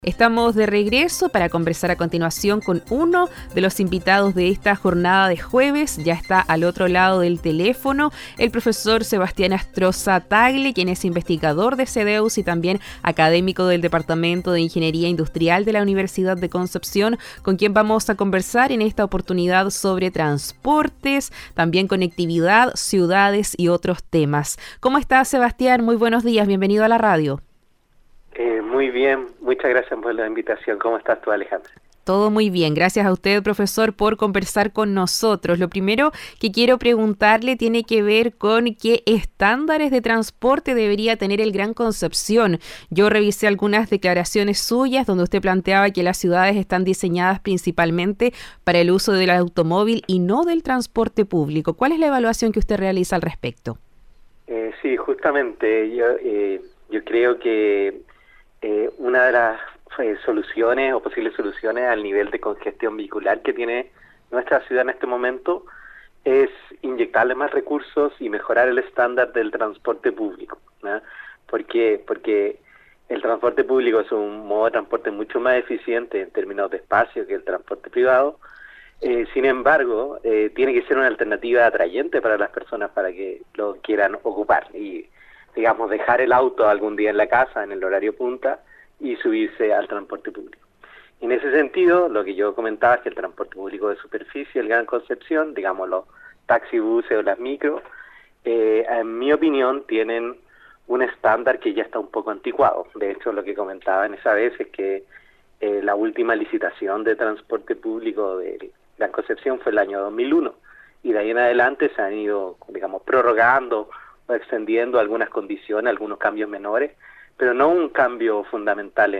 Estamos de regreso para conversar a continuación con uno de los invitados de esta jornada de jueves. Ya está al otro lado del teléfono el profesor Sebastián Astroza Tagle, quien es investigador de CEDEUS y también académico del Departamento de Ingeniería Industrial de la Universidad de Concepción, con quien vamos a conversar en esta oportunidad sobre transportes, también conectividad, ciudades y otros temas. ¿Cómo estás, Sebastián? Muy buenos días, bienvenido a la radio. Muy bien, muchas gracias por la invitación. ¿Cómo estás tú, Alejandra? Todo muy bien, gracias a usted, profesor, por conversar con nosotros. Lo primero que quiero preguntarle tiene que ver con qué estándares de transporte debería tener el Gran Concepción. Yo revisé algunas declaraciones suyas donde usted planteaba que las ciudades están diseñadas principalmente para el uso del automóvil y no del transporte público. ¿Cuál es la evaluación que usted realiza al respecto? Sí, justamente yo creo que una de las soluciones o posibles soluciones al nivel de congestión vehicular que tiene nuestra ciudad en este momento es inyectarle más recursos y mejorar el estándar del transporte público, ¿no? ¿Por qué? Porque el transporte público es un modo de transporte mucho más eficiente en términos de espacio que el transporte privado. Sin embargo, tiene que ser una alternativa atrayente para las personas para que lo quieran ocupar y, digamos, dejar el auto algún día en la casa, en el horario punta, y subirse al transporte público. En ese sentido, lo que yo comentaba es que el transporte público de superficie, el Gran Concepción, digamos los taxibuses o las micros, en mi opinión tienen un estándar que ya está un poco anticuado. De hecho, lo que comentaba en esa vez es que la última licitación de transporte público de Gran Concepción fue el año 2001, y de ahí en adelante se han ido, digamos, prorrogando o extendiendo algunas condiciones, algunos cambios menores, pero no un cambio fundamental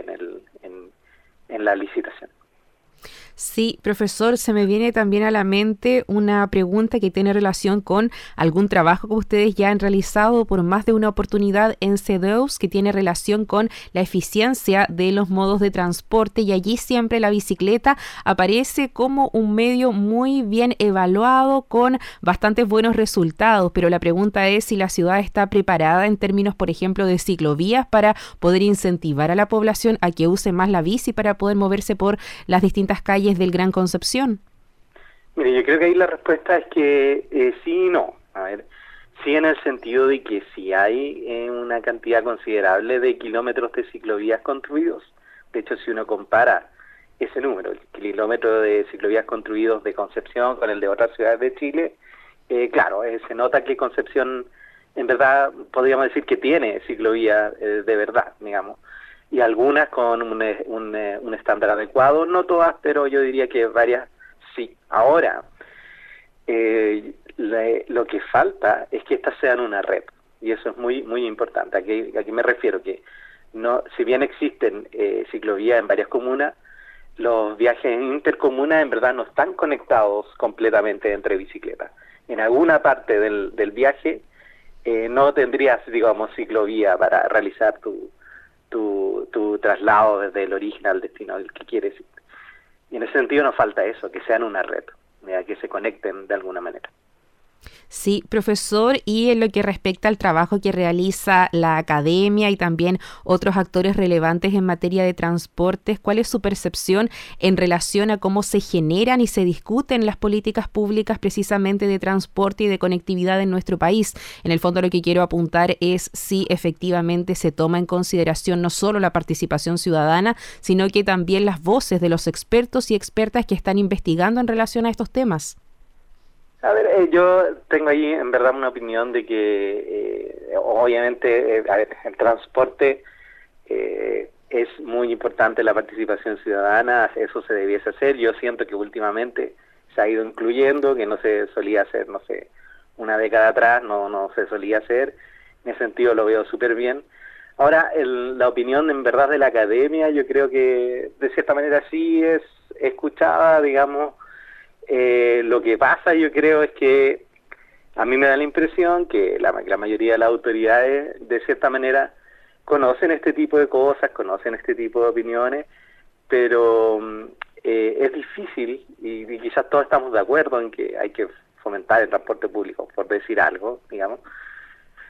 en la licitación. Sí, profesor, se me viene también a la mente una pregunta que tiene relación con algún trabajo que ustedes ya han realizado por más de una oportunidad en CEDEUS, que tiene relación con la eficiencia de los modos de transporte, y allí siempre la bicicleta aparece como un medio muy bien evaluado con bastantes buenos resultados, pero la pregunta es si la ciudad está preparada en términos, por ejemplo, de ciclovías para poder incentivar a la población a que use más la bici para poder moverse por las distintas calles del Gran Concepción. Mire, yo creo que ahí la respuesta es que sí y no. A ver, sí, en el sentido de que sí hay una cantidad considerable de kilómetros de ciclovías construidos. De hecho, si uno compara ese número, el kilómetro de ciclovías construidos de Concepción con el de otras ciudades de Chile, claro, se nota que Concepción, en verdad, podríamos decir que tiene ciclovías de verdad, digamos, y algunas con un estándar adecuado, no todas, pero yo diría que varias sí. Ahora, lo que falta es que estas sean una red, y eso es muy muy importante. ¿A qué me refiero? Que no, si bien existen ciclovías en varias comunas, los viajes en intercomunas en verdad no están conectados completamente entre bicicletas. En alguna parte del viaje no tendrías, digamos, ciclovía para realizar tu traslado desde el origen al destino al que quieres ir. Y en ese sentido nos falta eso, que sean una red, que se conecten de alguna manera. Sí, profesor, y en lo que respecta al trabajo que realiza la academia y también otros actores relevantes en materia de transportes, ¿cuál es su percepción en relación a cómo se generan y se discuten las políticas públicas precisamente de transporte y de conectividad en nuestro país? En el fondo, lo que quiero apuntar es si efectivamente se toma en consideración no solo la participación ciudadana, sino que también las voces de los expertos y expertas que están investigando en relación a estos temas. A ver, yo tengo ahí en verdad una opinión de que obviamente a ver, el transporte es muy importante, la participación ciudadana, eso se debiese hacer. Yo siento que últimamente se ha ido incluyendo, que no se solía hacer, no sé, una década atrás no se solía hacer. En ese sentido lo veo súper bien. Ahora, la opinión en verdad de la academia, yo creo que de cierta manera sí es escuchada, digamos. Lo que pasa, yo creo, es que a mí me da la impresión que la mayoría de las autoridades, de cierta manera, conocen este tipo de cosas, conocen este tipo de opiniones, pero es difícil, y quizás todos estamos de acuerdo en que hay que fomentar el transporte público, por decir algo, digamos,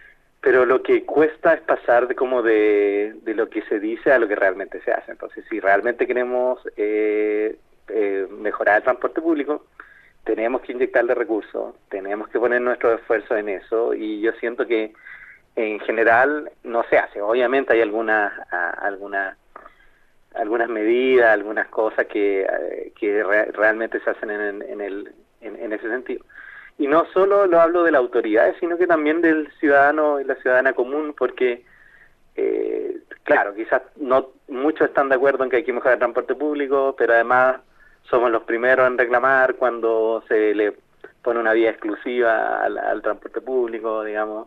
pero lo que cuesta es pasar de lo que se dice a lo que realmente se hace. Entonces, si realmente queremos mejorar el transporte público, tenemos que inyectarle recursos, tenemos que poner nuestro esfuerzo en eso, y yo siento que en general no se hace. Obviamente hay algunas medidas, algunas cosas que realmente se hacen en ese sentido. Y no solo lo hablo de las autoridades, sino que también del ciudadano y la ciudadana común, porque, claro, quizás no muchos están de acuerdo en que hay que mejorar el transporte público, pero además somos los primeros en reclamar cuando se le pone una vía exclusiva al transporte público, digamos,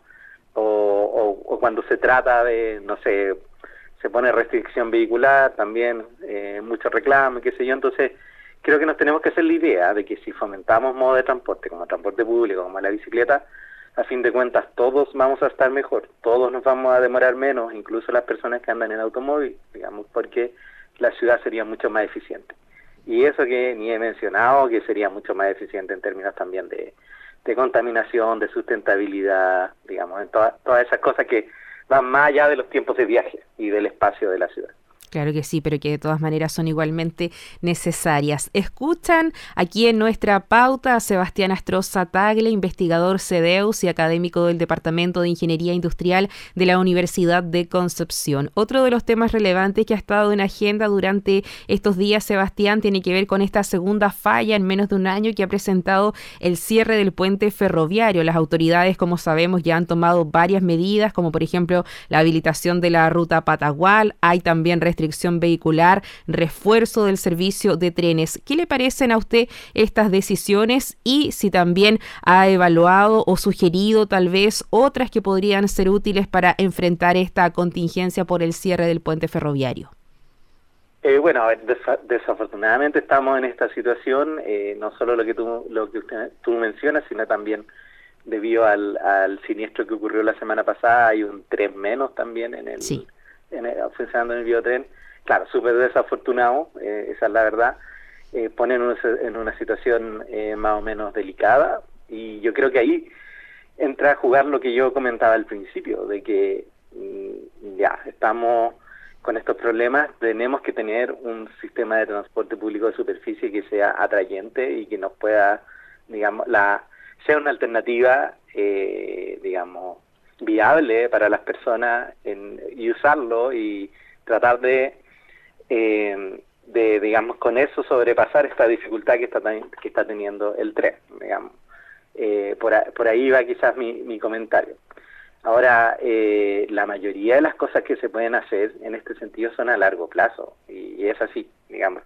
o cuando se trata de, no sé, se pone restricción vehicular, también mucho reclamo, qué sé yo. Entonces creo que nos tenemos que hacer la idea de que si fomentamos modos de transporte, como el transporte público, como la bicicleta, a fin de cuentas todos vamos a estar mejor, todos nos vamos a demorar menos, incluso las personas que andan en automóvil, digamos, porque la ciudad sería mucho más eficiente. Y eso que ni he mencionado, que sería mucho más eficiente en términos también de contaminación, de sustentabilidad, digamos, en todas esas cosas que van más allá de los tiempos de viaje y del espacio de la ciudad. Claro que sí, pero que de todas maneras son igualmente necesarias. Escuchan aquí en nuestra pauta a Sebastián Astroza Tagle, investigador CDEUS y académico del Departamento de Ingeniería Industrial de la Universidad de Concepción. Otro de los temas relevantes que ha estado en agenda durante estos días, Sebastián, tiene que ver con esta segunda falla en menos de un año que ha presentado el cierre del puente ferroviario. Las autoridades, como sabemos, ya han tomado varias medidas, como por ejemplo la habilitación de la ruta Patagual. Hay también restricción vehicular, refuerzo del servicio de trenes. ¿Qué le parecen a usted estas decisiones y si también ha evaluado o sugerido tal vez otras que podrían ser útiles para enfrentar esta contingencia por el cierre del puente ferroviario? Bueno, a ver, desafortunadamente estamos en esta situación, no solo lo que tú mencionas, sino también debido al siniestro que ocurrió la semana pasada. Hay un tren menos también funcionando en el biotren. Claro, súper desafortunado, esa es la verdad. Ponen en una situación más o menos delicada, y yo creo que ahí entra a jugar lo que yo comentaba al principio, de que ya estamos con estos problemas, tenemos que tener un sistema de transporte público de superficie que sea atrayente y que nos pueda, digamos, sea una alternativa, digamos, viable para las personas y usarlo y tratar de digamos, con eso sobrepasar esta dificultad que está teniendo el tren, digamos. Por ahí va quizás mi comentario. Ahora, la mayoría de las cosas que se pueden hacer en este sentido son a largo plazo, y es así, digamos.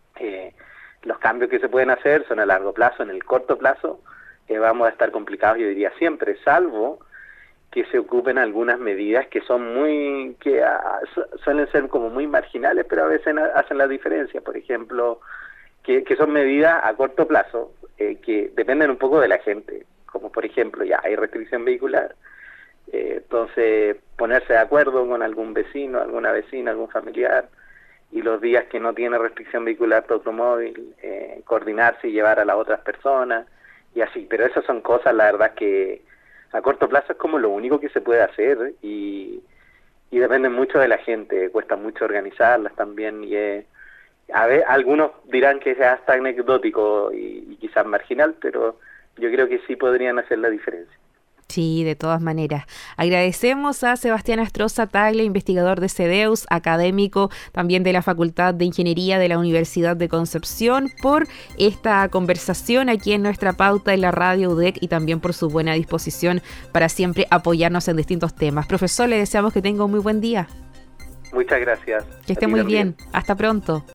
Los cambios que se pueden hacer son a largo plazo. En el corto plazo vamos a estar complicados, yo diría siempre, salvo que se ocupen algunas medidas que suelen ser como muy marginales, pero a veces hacen la diferencia. Por ejemplo, que son medidas a corto plazo, que dependen un poco de la gente, como por ejemplo, ya hay restricción vehicular, entonces ponerse de acuerdo con algún vecino, alguna vecina, algún familiar, y los días que no tiene restricción vehicular de automóvil, coordinarse y llevar a las otras personas, y así. Pero esas son cosas, la verdad, que a corto plazo es como lo único que se puede hacer, y depende mucho de la gente, cuesta mucho organizarlas también, y a ver, algunos dirán que es hasta anecdótico y quizás marginal, pero yo creo que sí podrían hacer la diferencia. Sí, de todas maneras. Agradecemos a Sebastián Astroza Tagle, investigador de CDEUS, académico también de la Facultad de Ingeniería de la Universidad de Concepción, por esta conversación aquí en nuestra pauta en la radio UDEC y también por su buena disposición para siempre apoyarnos en distintos temas. Profesor, le deseamos que tenga un muy buen día. Muchas gracias. Que esté muy bien. Hasta pronto.